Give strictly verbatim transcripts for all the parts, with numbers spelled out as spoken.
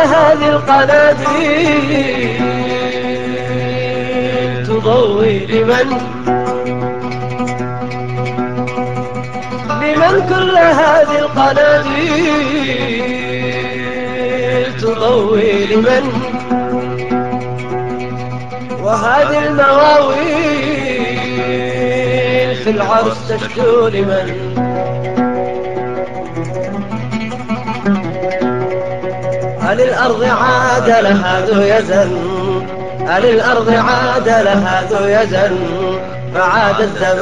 هذه القناديل تضوي لمن لمن كل هذه القناديل تضوي لمن وهذه المواويل في العرس تشدو لمن هل الأرض عاد لها ذو يزن هل الأرض عاد لها ذو يزن فعاد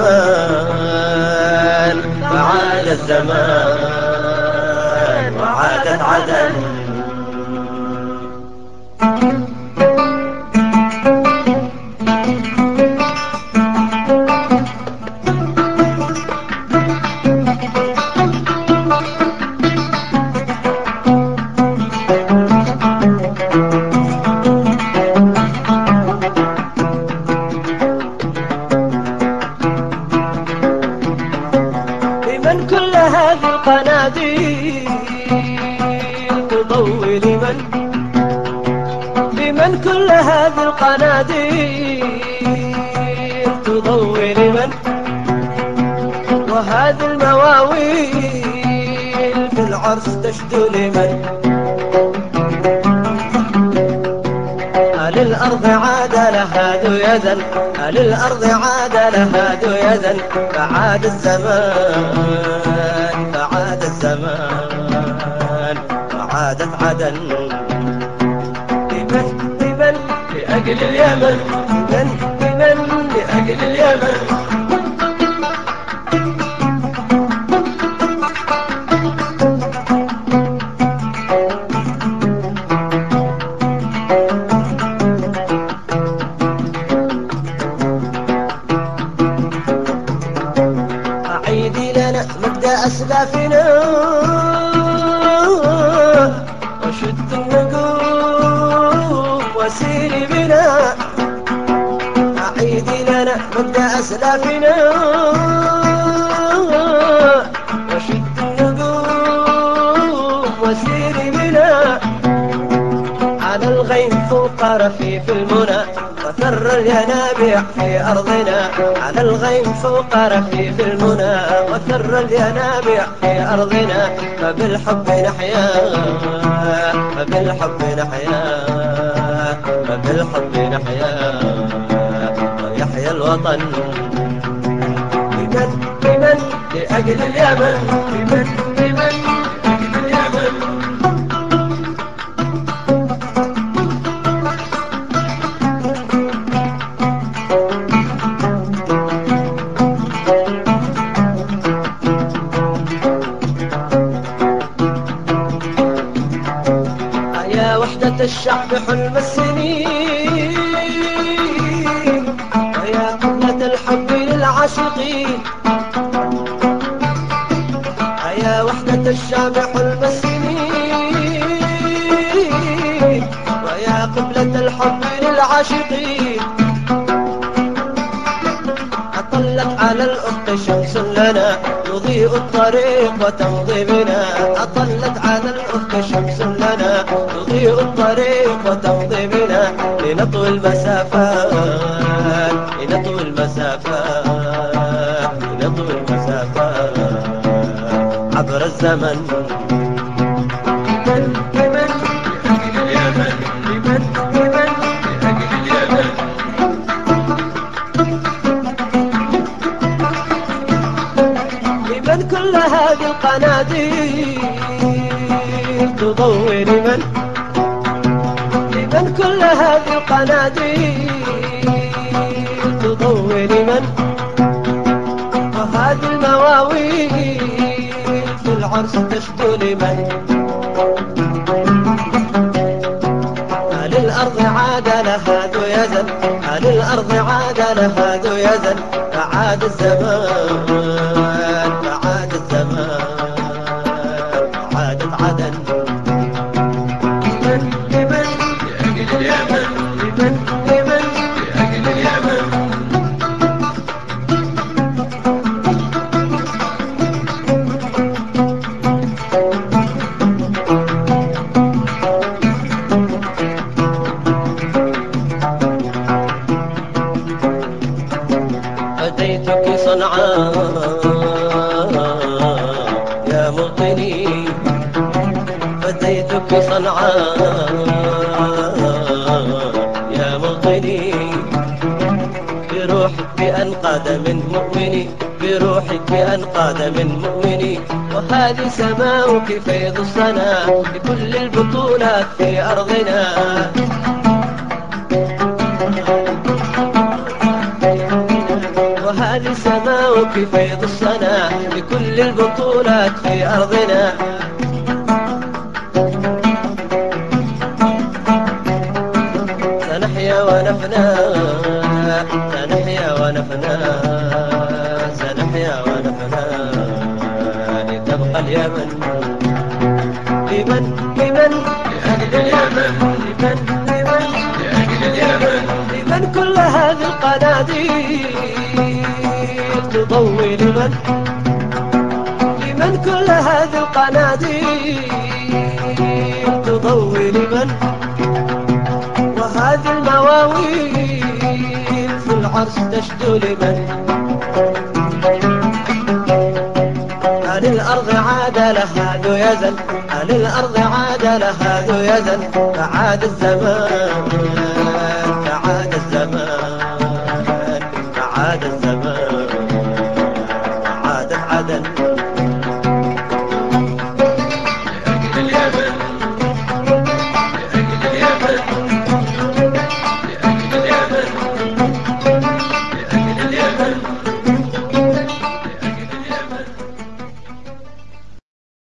الزمان فعاد الزمان وعادت عدن لمن كل هذه القناديل تضوي لمن لمن كل هذه القناديل تضوي لمن وهذه المواويل في العرس تشدو لمن هل الأرض عاد لها ذو يزن هل الأرض عاد لها ذو يزن فعاد الزمان فعاد الزمان وعادت عدن لمن لمن لأجل اليمن لمن لمن لأجل اليمن عيدي لنا مجد أسلافنا وشد النجوم وسيري بنا عيدي لنا مجد أسلافنا وشد النجوم وسيري بنا على الغيم فوق رفيف المنى وثر الينابيع في أرضنا على الغيم فوق رفيف المنى وثر الينابيع في أرضنا فبالحب نحيا فبالحب نحيا فبالحب نحيا ويحيا الوطن لمن لمن لأجل اليمن لمن لمن لأجل اليمن يا وحدة الشعب حلم السنين ويا قبلة الحب للعاشقين يا وحدة الشعب حلم السنين ويا قبلة الحب للعاشقين أطلت على الأفق شمس لنا تضيء الطريق وتمضي بنا أطلت على الأفق شمس لنا تضيء الطريق وتمضي بنا لنطوي المسافات لنطوي المسافات لنطوي المسافات عبر الزمن لمن لمن لأجل اليمن لمن لمن لأجل اليمن لمن كل هذه القناديل تضوي لمن لمن كل هذه القناديل تضوي لمن وهذه المواويل في العرس تشدو لمن هل الأرض عاد لها ذو يزن هل الأرض عاد لها ذو يزن فعاد الزمان فعاد الزمان وعادت عدن لمن لمن لأجل اليمن لمن لمن لأجل اليمن فديتك صنعاء يا موطني، فديتك صنعاء يا موطني، بروحك بأنقى دم مؤمني، بروحك بأنقى دم مؤمني. وهذه سماؤك فيض الصنا لكل البطولات في أرضنا. وهذه سماؤك فيض الصنا لكل البطولات في أرضنا. سنحيا ونفنى، سنحيا ونفنى، سنحيا ونفنى لتبقى اليمن. لمن لمن لأجل اليمن، لمن لمن لأجل اليمن، لمن كل هذه القناديل تضوي، لمن لمن كل هذه القناديل تضوي، لمن وهذه المواويل في العرس تشدو، لمن هل الأرض عاد لها ذو يزن، هل الأرض عاد لها ذو يزن. فعاد الزمان، فعاد الزمان، فعاد الزمان، وعادت عدن. لأجل اليمن، لأجل اليمن، لأجل اليمن، لأجل اليمن.